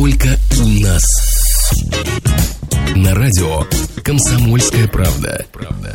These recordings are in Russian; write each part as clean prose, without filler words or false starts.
только у нас. На радио «Комсомольская правда».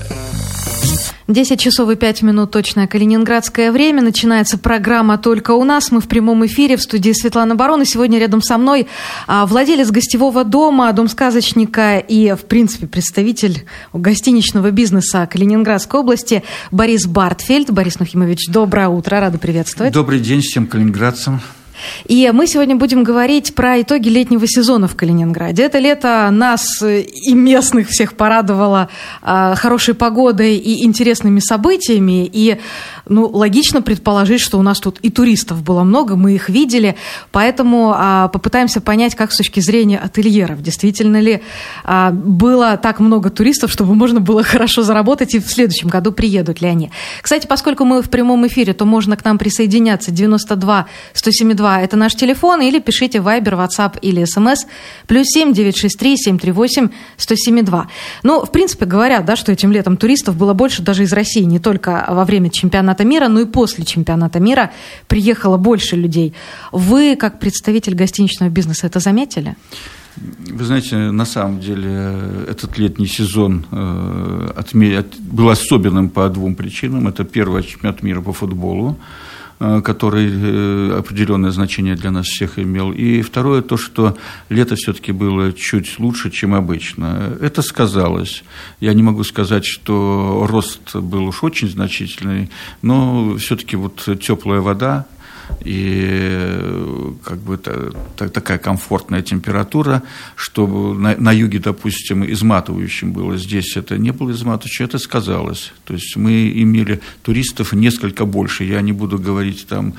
10 часов и 5 минут, точное калининградское время. Начинается программа «Только у нас». Мы в прямом эфире, в студии Светлана Барон. И сегодня рядом со мной владелец гостевого дома, дом-сказочника и, в принципе, представитель гостиничного бизнеса Калининградской области Борис Бартфельд. Борис Нухимович, доброе утро, рада приветствовать. Добрый день всем калининградцам. И мы сегодня будем говорить про итоги летнего сезона в Калининграде. Это лето нас и местных всех порадовало хорошей погодой и интересными событиями. И логично предположить, что у нас тут и туристов было много, мы их видели. Поэтому попытаемся понять, как с точки зрения ательеров. Действительно ли было так много туристов, чтобы можно было хорошо заработать, и в следующем году приедут ли они. Кстати, поскольку мы в прямом эфире, то можно к нам присоединяться. 92-172 это наш телефон, или пишите в Viber, WhatsApp или SMS +7 963 738 1072. В принципе, говорят, да, что этим летом туристов было больше даже из России, не только во время чемпионата мира, но и после чемпионата мира приехало больше людей. Вы, как представитель гостиничного бизнеса, это заметили? Вы знаете, на самом деле этот летний сезон был особенным по двум причинам. Это первый чемпионат мира по футболу, который определенное значение для нас всех имел. И второе, то, что лето все-таки было чуть лучше, чем обычно. Это сказалось. Я не могу сказать, что рост был уж очень значительный, но все-таки вот теплая вода и как бы такая комфортная температура, что на юге, допустим, изматывающим было, здесь это не было изматывающим, это сказалось. То есть мы имели туристов несколько больше, я не буду говорить там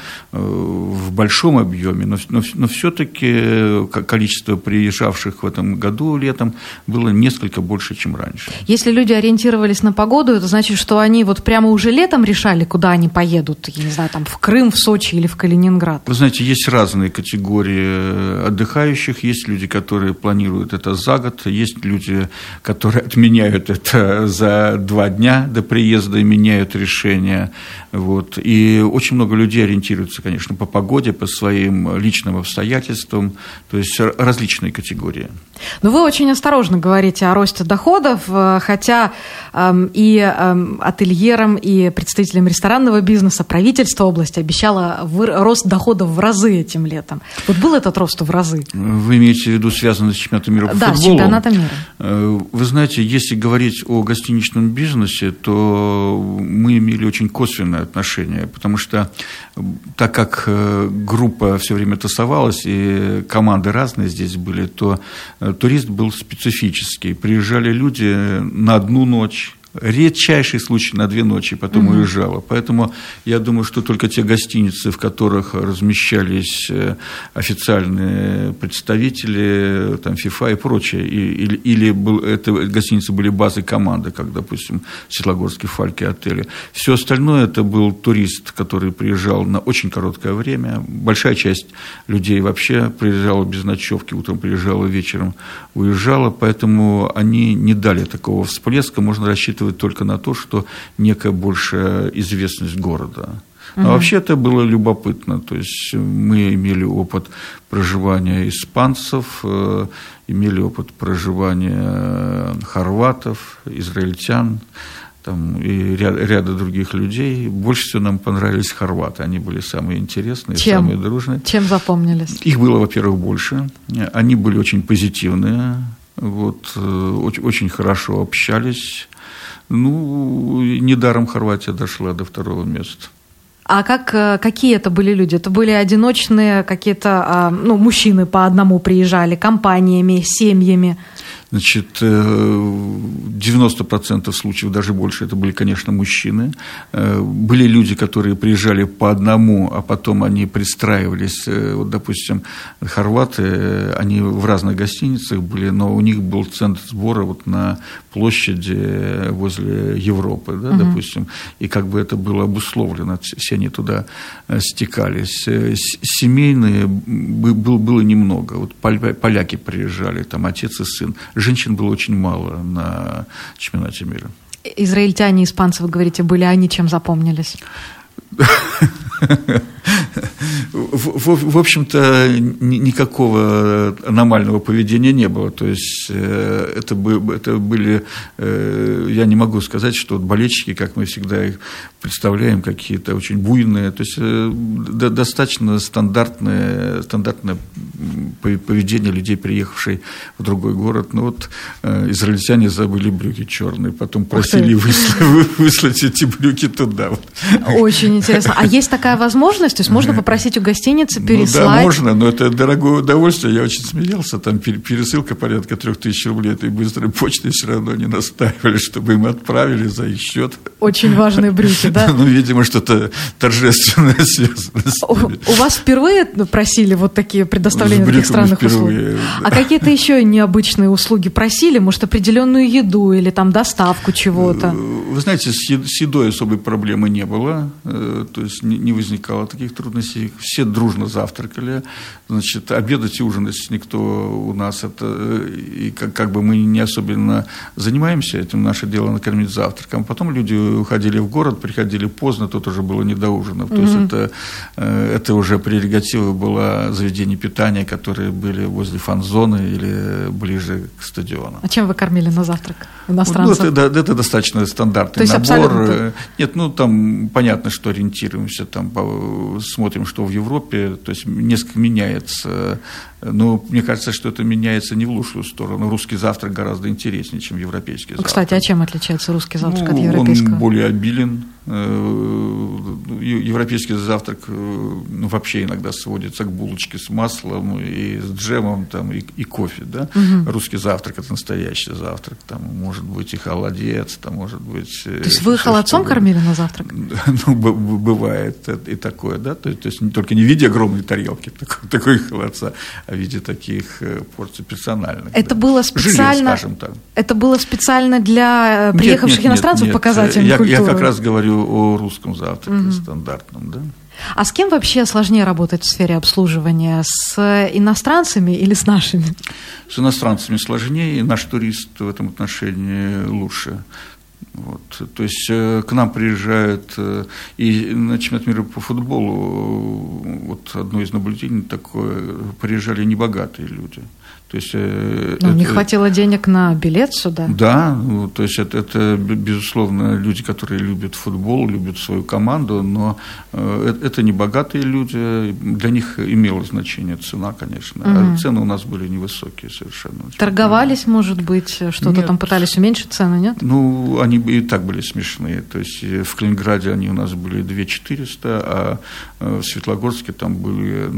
в большом объеме, но все-таки количество приезжавших в этом году летом было несколько больше, чем раньше. Если люди ориентировались на погоду, это значит, что они вот прямо уже летом решали, куда они поедут, я не знаю, там в Крым, в Сочи или в Калининград? Вы знаете, есть разные категории отдыхающих. Есть люди, которые планируют это за год, есть люди, которые отменяют это за 2 дня до приезда и меняют решение. Вот. И очень много людей ориентируются, конечно, по погоде, по своим личным обстоятельствам, то есть различные категории. Но вы очень осторожно говорите о росте доходов, хотя и ательерам, и представителям ресторанного бизнеса правительство области обещало рост доходов в разы этим летом. Вот был этот рост в разы? Вы имеете в виду связанный с чемпионатом мира по футболу? Да, с чемпионатом мира. Вы знаете, если говорить о гостиничном бизнесе, то мы имели очень косвенное отношение, потому что так как группа все время тусовалась, и команды разные здесь были, то турист был специфический. Приезжали люди на 1 ночь, редчайший случай на 2 ночи, потом уезжала. Поэтому я думаю, что только те гостиницы, в которых размещались официальные представители, там, ФИФА и прочее, или это гостиницы были базы команды, как, допустим, Светлогорский Фальки отели. Все остальное это был турист, который приезжал на очень короткое время. Большая часть людей вообще приезжала без ночевки, утром приезжала, вечером уезжала, поэтому они не дали такого всплеска. Можно рассчитывать только на то, что некая большая известность города. А вообще это было любопытно. То есть мы имели опыт проживания испанцев, имели опыт проживания хорватов, израильтян, там, и ряда других людей. Больше всего нам понравились хорваты. Они были самые интересные, самые дружные. Чем запомнились? Их было, во-первых, больше. Они были очень позитивные, вот, очень хорошо общались. Недаром Хорватия дошла до 2-го места. А какие это были люди? Это были одиночные какие-то, мужчины по одному приезжали, компаниями, семьями? Значит, 90% случаев, даже больше, это были, конечно, мужчины. Были люди, которые приезжали по одному, а потом они пристраивались. Вот, допустим, хорваты, они в разных гостиницах были, но у них был центр сбора вот на площади возле Европы, да, допустим, и как бы это было обусловлено, все они туда стекались. Семейные было немного. Вот поляки приезжали, там отец и сын. Женщин было очень мало на чемпионате мира. Израильтяне, испанцы, вы говорите, были, они чем запомнились? В общем-то, никакого аномального поведения не было. То есть это были, я не могу сказать, что болельщики, как мы всегда их представляем, какие-то очень буйные. То есть достаточно стандартное поведение людей, приехавших в другой город. Ну вот израильтяне забыли брюки черные, потом просили выслать эти брюки туда. Очень интересно. А есть такая возможность? То есть можно попросить у гостиницы переслать? Ну, да, можно, но это дорогое удовольствие. Я очень смеялся. Там пересылка порядка 3000 рублей этой быстрой почты все равно не настаивали, чтобы им отправили за их счет. Очень важные брюки, да? Ну, видимо, что-то торжественное связано с ними. У вас впервые просили вот такие предоставления таких странных услуг? А какие-то еще необычные услуги просили? Может, определенную еду или там доставку чего-то? Вы знаете, с едой особой проблемы не было. То есть не возникало таких трудностей. Все дружно завтракали. Значит, обедать и ужинать никто у нас и как бы мы не особенно занимаемся этим. Наше дело накормить завтраком. Потом люди уходили в город, приходили поздно, тут уже было не до ужинов. То есть это уже прерогатива была заведений питания, которые были возле фан-зоны или ближе к стадиону. А чем вы кормили на завтрак иностранцев? Ну, это достаточно стандартный набор. Нет, ну там понятно, что ориентируемся, там смотрим, что в Европе, то есть несколько меняется. Но мне кажется, что это меняется не в лучшую сторону. Русский завтрак гораздо интереснее, чем европейский завтрак. Кстати, а чем отличается русский завтрак от европейского? Он более обилен. Европейский завтрак вообще иногда сводится к булочке с маслом и с джемом там, и кофе. Да? Русский завтрак – это настоящий завтрак. Там может быть и холодец, там может быть… То есть вы холодцом кормили на завтрак? Ну, бывает и такое, да. То есть только не в виде огромной тарелки такой холодца, а в виде таких порций персональных. Это было специально, жилье, скажем так. Это было специально для приехавших иностранцев показателем культуры? Я как раз говорю о русском завтраке, стандартном, да. А с кем вообще сложнее работать в сфере обслуживания? С иностранцами или с нашими? С иностранцами сложнее, и наш турист в этом отношении лучше. Вот. То есть к нам приезжают, и на чемпионат мира по футболу, вот одно из наблюдений такое, приезжали небогатые люди. То есть, не хватило денег на билет сюда? Да, то есть это, безусловно, люди, которые любят футбол, любят свою команду, но это не богатые люди, для них имело значение цена, конечно, а цены у нас были невысокие совершенно. Торговались, может быть, что-то нет, там пытались уменьшить цены, нет? Ну, они и так были смешные, то есть в Калининграде они у нас были 2400, а в Светлогорске там были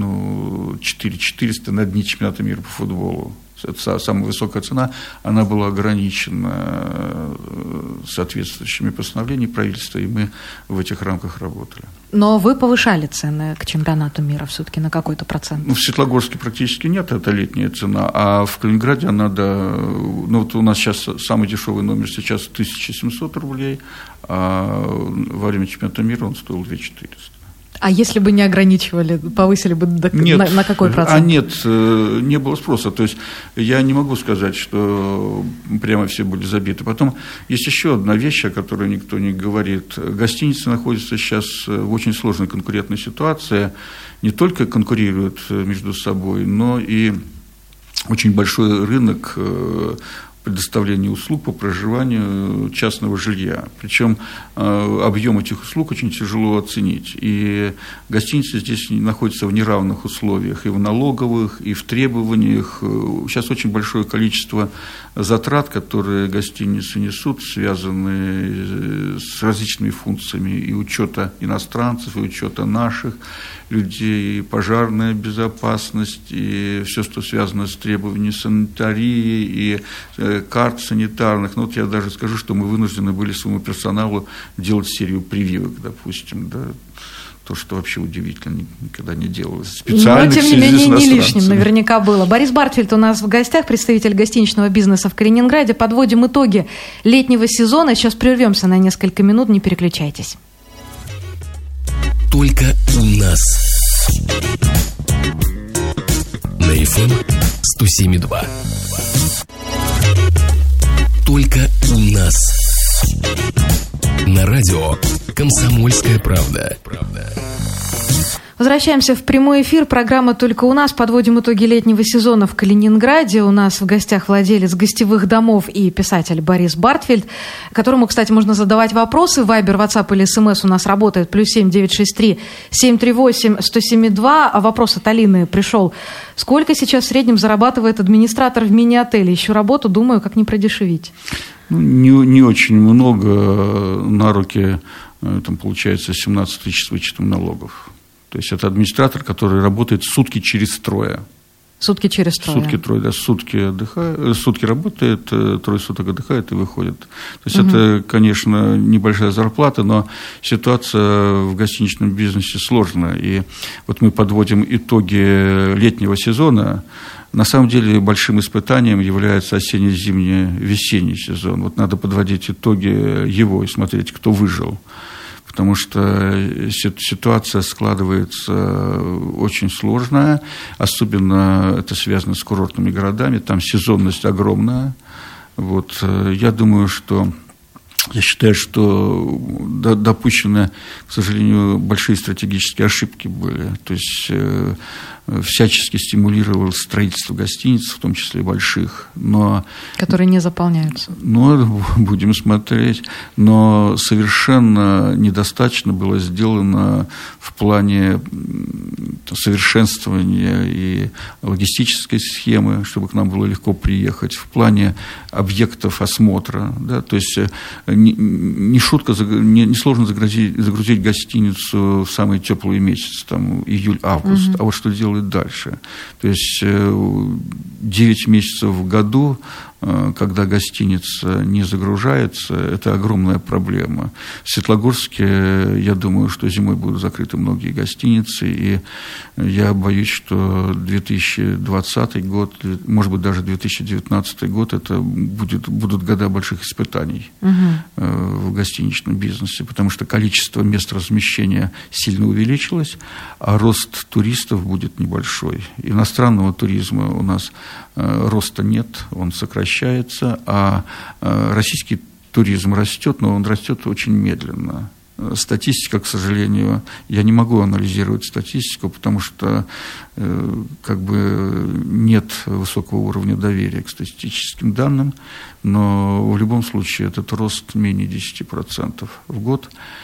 4400 на дни чемпионата мира по футболу. Это самая высокая цена, она была ограничена соответствующими постановлениями правительства, и мы в этих рамках работали. Но вы повышали цены к чемпионату мира все-таки на какой-то процент? Ну, в Светлогорске практически нет, это летняя цена, а в Калининграде она, да, ну вот у нас сейчас самый дешевый номер сейчас 1700 рублей, а во время чемпионата мира он стоил 2400. А если бы не ограничивали, повысили бы на какой процент? Нет, не было спроса. То есть я не могу сказать, что прямо все были забиты. Потом есть еще одна вещь, о которой никто не говорит. Гостиницы находятся сейчас в очень сложной конкурентной ситуации. Не только конкурируют между собой, но и очень большой рынок предоставления услуг по проживанию частного жилья. Причем объем этих услуг очень тяжело оценить. И гостиницы здесь находятся в неравных условиях и в налоговых, и в требованиях. Сейчас очень большое количество затрат, которые гостиницы несут, связанные с различными функциями и учета иностранцев, и учета наших людей, и пожарная безопасность, и все, что связано с требованиями санитарии, и карт санитарных. Ну, вот я даже скажу, что мы вынуждены были своему персоналу делать серию прививок, допустим, да, то, что вообще удивительно, никогда не делалось. Специально. Но, тем не менее, не лишним наверняка было. Борис Бартфельд у нас в гостях, представитель гостиничного бизнеса в Калининграде. Подводим итоги летнего сезона. Сейчас прервемся на несколько минут, не переключайтесь. Только у нас. На FM 107.2. Только у нас. На радио «Комсомольская правда». Возвращаемся в прямой эфир. Программа «Только у нас». Подводим итоги летнего сезона в Калининграде. У нас в гостях владелец гостевых домов и писатель Борис Бартфельд, которому, кстати, можно задавать вопросы. Вайбер, ватсап или СМС у нас работает. +7 963 738 1072. А вопрос от Алины пришел. Сколько сейчас в среднем зарабатывает администратор в мини-отеле? Ищу работу, думаю, как не продешевить. Не очень много. На руки там получается 17 тысяч с вычетом налогов. То есть это администратор, который работает сутки через трое. Сутки через трое. Сутки трое, да. Сутки работает, трое суток отдыхает и выходит. То есть это, конечно, небольшая зарплата, но ситуация в гостиничном бизнесе сложная. И вот мы подводим итоги летнего сезона. На самом деле большим испытанием является осенне-зимний-весенний сезон. Вот надо подводить итоги его и смотреть, кто выжил. Потому что ситуация складывается очень сложная, особенно это связано с курортными городами, там сезонность огромная. Вот, я считаю, что допущены, к сожалению, большие стратегические ошибки были. То есть всячески стимулировал строительство гостиниц, в том числе больших, но... Которые не заполняются. Ну, будем смотреть. Но совершенно недостаточно было сделано в плане совершенствования и логистической схемы, чтобы к нам было легко приехать, в плане объектов осмотра. Да? То есть не шутка, не сложно загрузить гостиницу в самые теплые месяцы, там, июль-август, а вот что делать дальше. То есть 9 месяцев в году, когда гостиница не загружается, это огромная проблема. В Светлогорске, я думаю, что зимой будут закрыты многие гостиницы, и я боюсь, что 2020 год, может быть, даже 2019 год, это будут года больших испытаний в гостиничном бизнесе, потому что количество мест размещения сильно увеличилось, а рост туристов будет небольшой. Иностранного туризма у нас роста нет, он сокращается, а российский туризм растет, но он растет очень медленно. Статистика, к сожалению, я не могу анализировать статистику, потому что нет высокого уровня доверия к статистическим данным, но в любом случае этот рост менее 10% в год.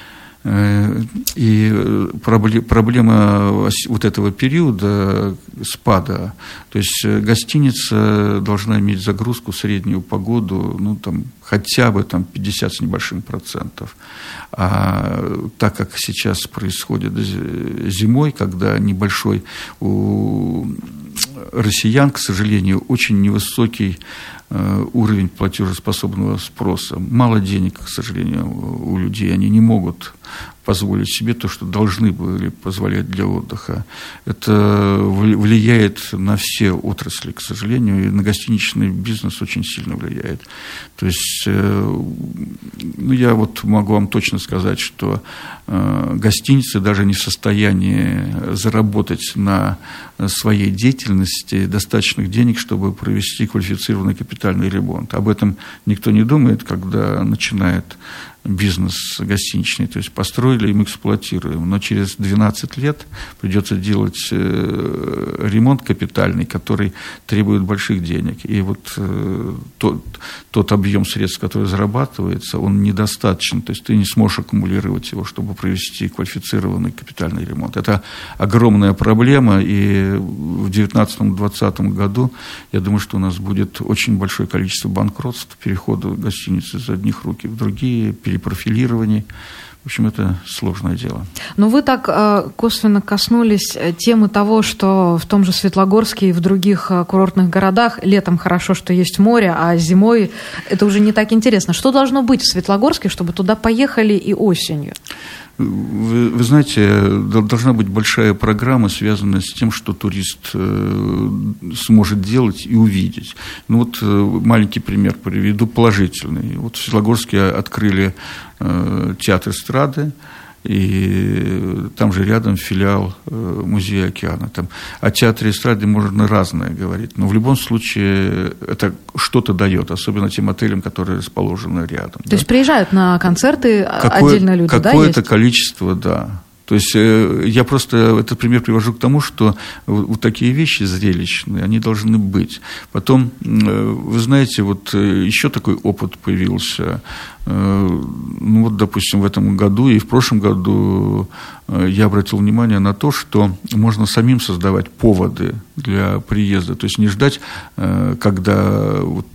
И проблема вот этого периода спада, то есть гостиница должна иметь загрузку среднюю по году, хотя бы 50 с небольшим процентов. А так как сейчас происходит зимой, когда небольшой у россиян, к сожалению, очень невысокий уровень платежеспособного спроса. Мало денег, к сожалению, у людей. Они не могут позволить себе то, что должны были позволять для отдыха. Это влияет на все отрасли, к сожалению, и на гостиничный бизнес очень сильно влияет. То есть, я могу вам точно сказать, что гостиницы даже не в состоянии заработать на своей деятельности достаточных денег, чтобы провести квалифицированный капитальный ремонт. Об этом никто не думает, когда начинает бизнес гостиничный, то есть построили, и мы эксплуатируем, но через 12 лет придется делать ремонт капитальный, который требует больших денег, и тот объем средств, который зарабатывается, он недостаточен, то есть ты не сможешь аккумулировать его, чтобы провести квалифицированный капитальный ремонт. Это огромная проблема, и в 2019-2020 году, я думаю, что у нас будет очень большое количество банкротств, перехода гостиницы из одних рук в другие, перепрофилирований. В общем, это сложное дело. Но вы так косвенно коснулись темы того, что в том же Светлогорске и в других курортных городах летом хорошо, что есть море, а зимой это уже не так интересно. Что должно быть в Светлогорске, чтобы туда поехали и осенью? Вы знаете, должна быть большая программа, связанная с тем, что турист сможет делать и увидеть. Маленький пример приведу, положительный. В Светлогорске открыли театр эстрады, и там же рядом филиал Музея океана. Там о театре эстрады можно разное говорить, но в любом случае это что-то дает, особенно тем отелям, которые расположены рядом. То есть приезжают на концерты отдельно люди, да? Какое-то количество, да. То есть я просто этот пример привожу к тому, что вот такие вещи зрелищные, они должны быть. Потом, вы знаете, вот еще такой опыт появился. Ну вот, допустим, в этом году и в прошлом году я обратил внимание на то, что можно самим создавать поводы для приезда. То есть не ждать, когда вот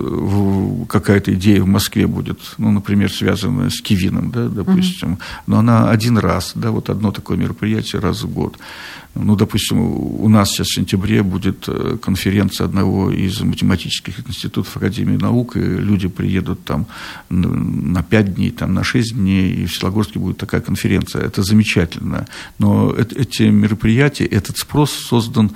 какая-то идея в Москве будет, ну, например, связанная с Кивином, да, допустим, но она один раз, да, вот одно такое мероприятие раз в год. Ну, допустим, у нас сейчас в сентябре будет конференция одного из математических институтов Академии наук, и люди приедут там на 5 дней, там, на 6 дней, и в Светлогорске будет такая конференция. Это замечательно. Но эти мероприятия, этот спрос создан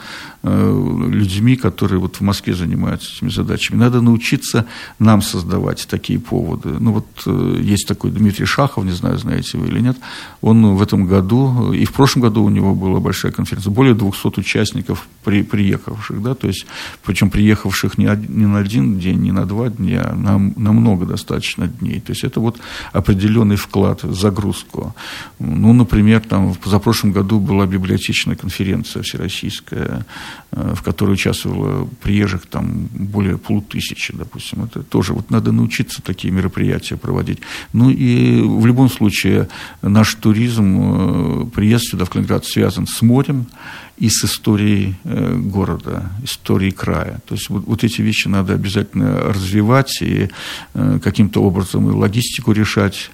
людьми, которые вот в Москве занимаются этими задачами. Надо научиться нам создавать такие поводы. Ну, вот есть такой Дмитрий Шахов, не знаю, знаете вы или нет, он в этом году, и в прошлом году у него была большая конференция, более 200 участников приехавших, да, то есть, причем приехавших не на один день, не на 2 дня, а на много достаточно дней. То есть это вот определенный вклад в загрузку. Ну, например, там в позапрошлом году была библиотечная конференция всероссийская, в которой участвовало приезжих там более 500, допустим. Это тоже вот надо научиться такие мероприятия проводить. Ну и в любом случае наш туризм, приезд сюда в Калининград связан с морем и с историей города, историей края. То есть вот эти вещи надо обязательно развивать и каким-то образом и логистику решать,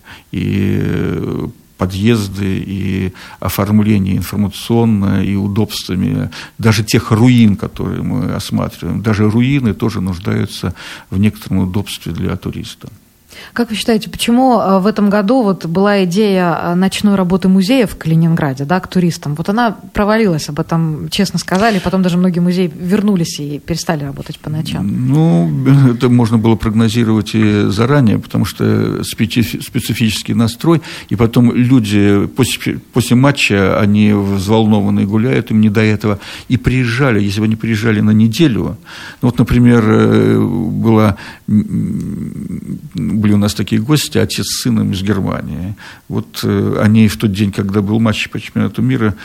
и подъезды, и оформление информационное, и удобствами даже тех руин, которые мы осматриваем. Даже руины тоже нуждаются в некотором удобстве для туриста. Как вы считаете, почему в этом году вот была идея ночной работы музея в Калининграде, да, к туристам? Вот она провалилась, об этом честно сказали, потом даже многие музеи вернулись и перестали работать по ночам. Ну, это можно было прогнозировать и заранее, потому что специфический настрой, и потом люди после матча, они взволнованные гуляют, им не до этого, и приезжали, если бы они приезжали на неделю, ну, вот, например, были у нас такие гости, отец с сыном из Германии. Вот они в тот день, когда был матч по чемпионату мира,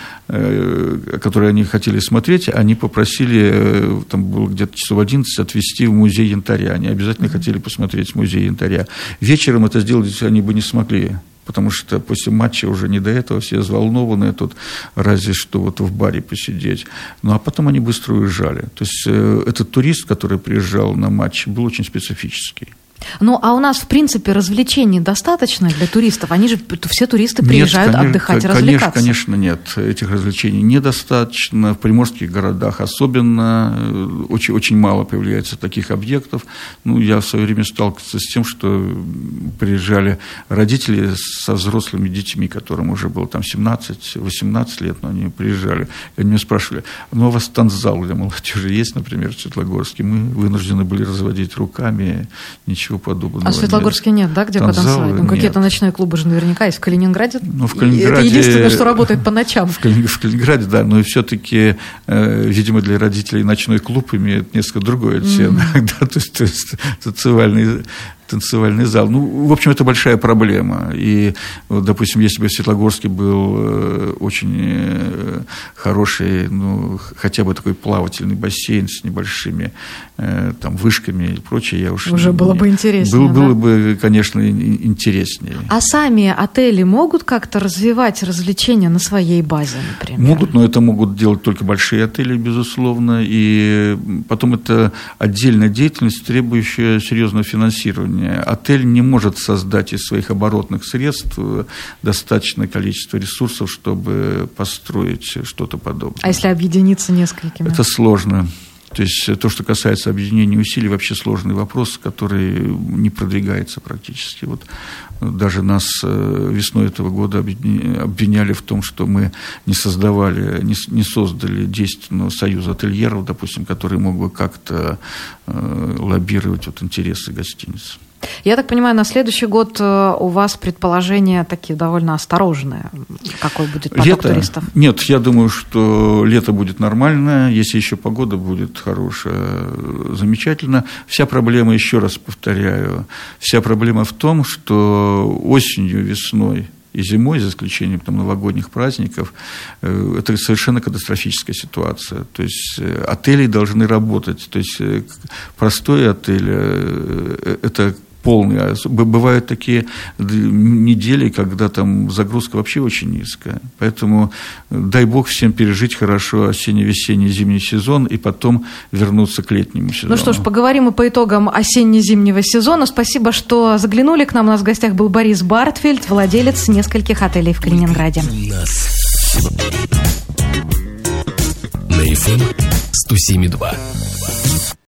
который они хотели смотреть, они попросили, там было где-то часов 11, отвезти в музей янтаря. Они обязательно хотели посмотреть музей янтаря. Вечером это сделать они бы не смогли, потому что после матча уже не до этого, все взволнованные, тут разве что вот в баре посидеть. Ну, а потом они быстро уезжали. То есть этот турист, который приезжал на матч, был очень специфический. Ну, а у нас, в принципе, развлечений достаточно для туристов? Они же, все туристы приезжают отдыхать и развлекаться. Конечно, нет. Этих развлечений недостаточно. В приморских городах особенно очень, очень мало появляется таких объектов. Ну, я в свое время сталкивался с тем, что приезжали родители со взрослыми детьми, которым уже было там 17-18 лет, но они приезжали. И они меня спрашивали, ну, а у вас танцзал для молодежи есть, например, в Светлогорске? Мы вынуждены были разводить руками, ничего подобного. А в Светлогорске нет, да, где потанцевать? Ну, какие-то ночные клубы же наверняка есть. В Калининграде, это единственное, что работает по ночам. В Калининграде, да, но все-таки, видимо, для родителей ночной клуб имеет несколько другой оттенок, да, то есть танцевальный зал. Ну, в общем, это большая проблема. И, допустим, если бы в Светлогорске был очень хороший, ну, хотя бы такой плавательный бассейн с небольшими там вышками и прочее, я уже было бы интереснее. Было бы, конечно, интереснее. А сами отели могут как-то развивать развлечения на своей базе, например? Могут, но это могут делать только большие отели, безусловно. И потом это отдельная деятельность, требующая серьезного финансирования. Отель не может создать из своих оборотных средств достаточное количество ресурсов, чтобы построить что-то подобное. А если объединиться несколькими? Это сложно. То есть то, что касается объединения усилий, вообще сложный вопрос, который не продвигается практически. Вот даже нас весной этого года обвиняли в том, что мы не создали действенного союза ательеров, допустим, который мог бы как-то лоббировать вот интересы гостиниц. Я так понимаю, на следующий год у вас предположения такие довольно осторожные. Какой будет поток туристов? Нет, я думаю, что лето будет нормальное, если еще погода будет хорошая, замечательно. Вся проблема, еще раз повторяю, вся проблема в том, что осенью, весной и зимой, за исключением там, новогодних праздников, это совершенно катастрофическая ситуация. То есть отели должны работать. То есть простой отель – это полный. Бывают такие недели, когда там загрузка вообще очень низкая. Поэтому дай бог всем пережить хорошо осенне-весенний зимний сезон и потом вернуться к летнему сезону. Ну что ж, поговорим и по итогам осенне-зимнего сезона. Спасибо, что заглянули к нам. У нас в гостях был Борис Бартфельд, владелец нескольких отелей в Калининграде. У нас на FM 107.2.